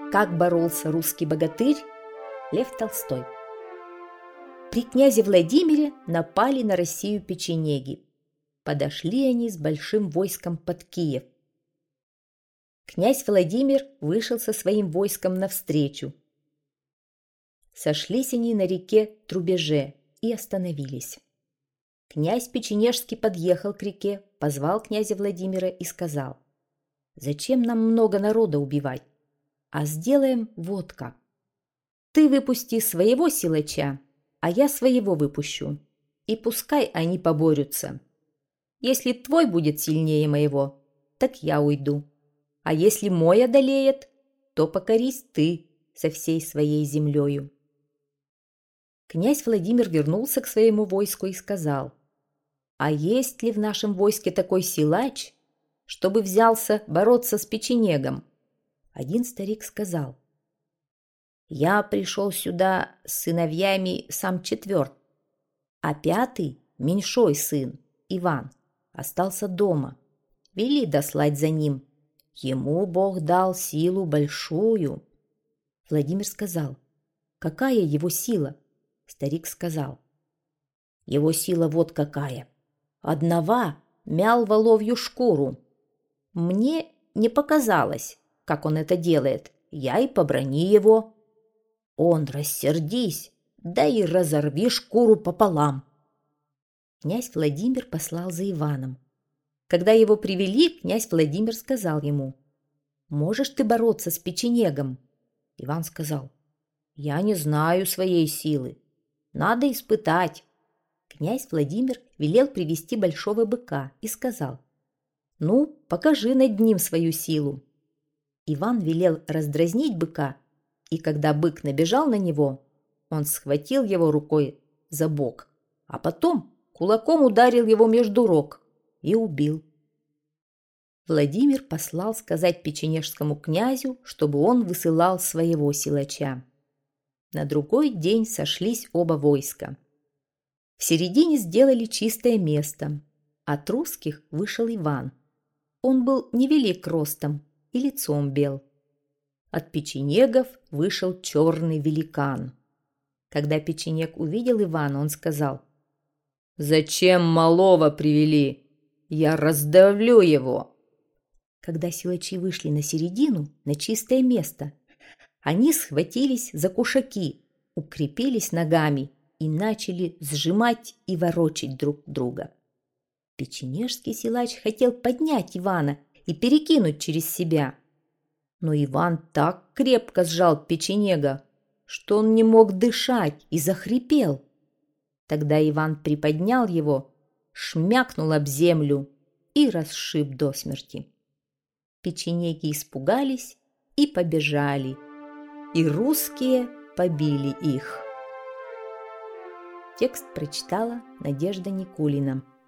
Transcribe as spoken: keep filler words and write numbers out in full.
Как боролся русский богатырь Лев Толстой. При князе Владимире напали на Россию печенеги. Подошли они с большим войском под Киев. Князь Владимир вышел со своим войском навстречу. Сошлись они на реке Трубеже и остановились. Князь Печенежский подъехал к реке, позвал князя Владимира и сказал: «Зачем нам много народа убивать? А сделаем вот как. Ты выпусти своего силача, а я своего выпущу, и пускай они поборются. Если твой будет сильнее моего, так я уйду. А если мой одолеет, то покорись ты со всей своей землею». Князь Владимир вернулся к своему войску и сказал: «А есть ли в нашем войске такой силач, чтобы взялся бороться с печенегом?» Один старик сказал: «Я пришел сюда с сыновьями сам четверт, а пятый, меньшой сын, Иван, остался дома. Вели дослать за ним. Ему Бог дал силу большую». Владимир сказал: «Какая его сила?» Старик сказал: «Его сила вот какая. Одного мял воловью шкуру. Мне не показалось, как он это делает, я и побрани его. Он рассердись, да и разорви шкуру пополам». Князь Владимир послал за Иваном. Когда его привели, князь Владимир сказал ему: «Можешь ты бороться с печенегом?» Иван сказал: «Я не знаю своей силы. Надо испытать». Князь Владимир велел привести большого быка и сказал: «Ну, покажи над ним свою силу». Иван велел раздразнить быка, и когда бык набежал на него, он схватил его рукой за бок, а потом кулаком ударил его между рог и убил. Владимир послал сказать печенежскому князю, чтобы он высылал своего силача. На другой день сошлись оба войска. В середине сделали чистое место. От русских вышел Иван. Он был невелик ростом и лицом бел. От печенегов вышел черный великан. Когда печенег увидел Ивана, он сказал: «Зачем малого привели? Я раздавлю его». Когда силачи вышли на середину, на чистое место, они схватились за кушаки, укрепились ногами и начали сжимать и ворочать друг друга. Печенежский силач хотел поднять Ивана и перекинуть через себя. Но Иван так крепко сжал печенега, что он не мог дышать и захрипел. Тогда Иван приподнял его, шмякнул об землю и расшиб до смерти. Печенеги испугались и побежали, и русские побили их. Текст прочитала Надежда Никулина.